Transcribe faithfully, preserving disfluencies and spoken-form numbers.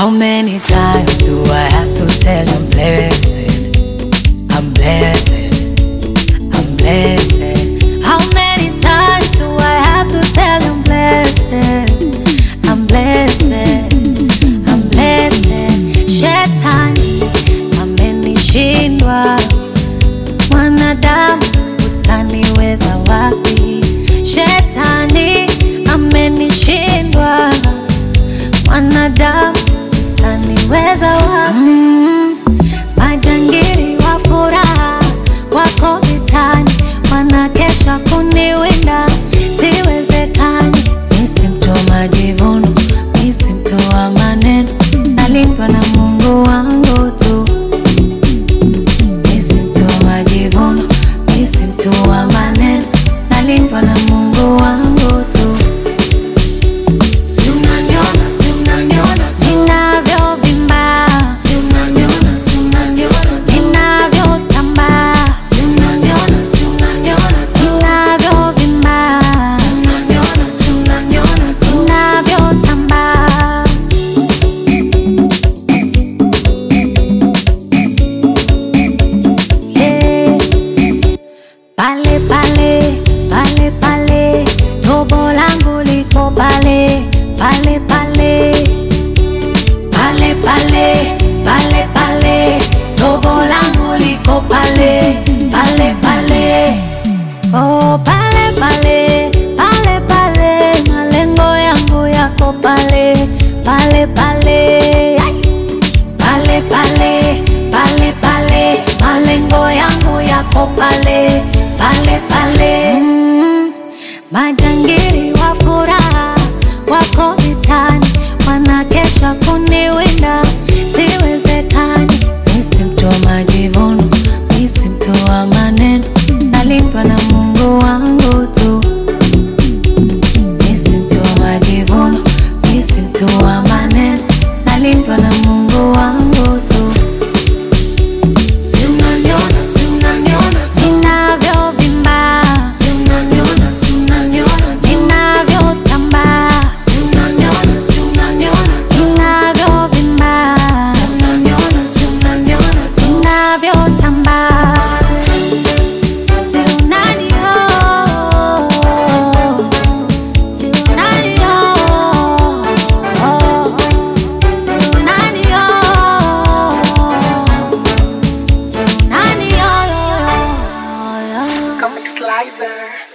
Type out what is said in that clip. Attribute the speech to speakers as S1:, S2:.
S1: How many times do I have to tell you I'm blessed? I'm blessed. I'm blessed. How many times do I have to tell you I'm blessed? I'm blessed. I'm blessed. Shetani amenishindwa, mwanadamu utaniweza wapi? Shetani amenishindwa, mwanadamu utaniweza wapi? Mm, majangili wa furaha wako vitani, wanakesha kuniwinda, siwezekani. Mimi si mtu wa majivuno, mimi si mtu wa maneno, nalindwa na Mungu wangu tu. Mimi si mtu wa majivuno, mimi si mtu wa maneno, nalindwa na Mungu wangu tu.
S2: Si unaniona, si unaniona tu.
S1: Ninavyovimba,
S2: Si unaniona, si unaniona tu.
S1: ninavyotamba,
S2: Si unaniona, si unaniona tu.
S1: ninavyovimba,
S2: Si unaniona, si unaniona tu.
S1: ninavyotamba. Yeah. Pale pale, pale pale, tobo langu liko pale, pale pale. Pale pale, pale pale, tobo langu liko pale, pale pale. Oh, pale pale, pale pale, malengo yangu yako pale, pale pale. Ay! Pale pale, pale pale, malengo yangu yako pale, pale pale. Mm, majangili wa furaha wako vitani, wanakesha kuniwinda, siwezekani. Mimi si mtu wa majivuno, mimi si mtu wa maneno, nalindwa na Mungu wangu tu. Mimi si mtu wa majivuno, mimi si mtu wa maneno, nalindwa na Mungu wangu tu.
S2: Si unaniona, si unaniona tu.
S1: Ninavyovimba,
S2: Si unaniona, si unaniona tu.
S1: ninavyotamba,
S2: Si unaniona, si unaniona tu.
S1: ninavyovimba,
S2: Si unaniona, si unaniona tu.
S1: ninavyotamba. Si unanio, si unanio, si unanio, si unanio.
S2: Come Slicer.